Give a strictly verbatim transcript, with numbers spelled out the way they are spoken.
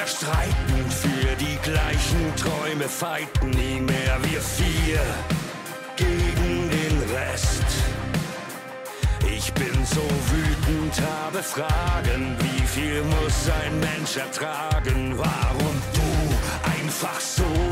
mehr streiten, für die gleichen Träume fighten, nie mehr wir vier gegen den Rest. Ich bin so wütend, habe Fragen, wie viel muss ein Mensch ertragen? Warum du einfach so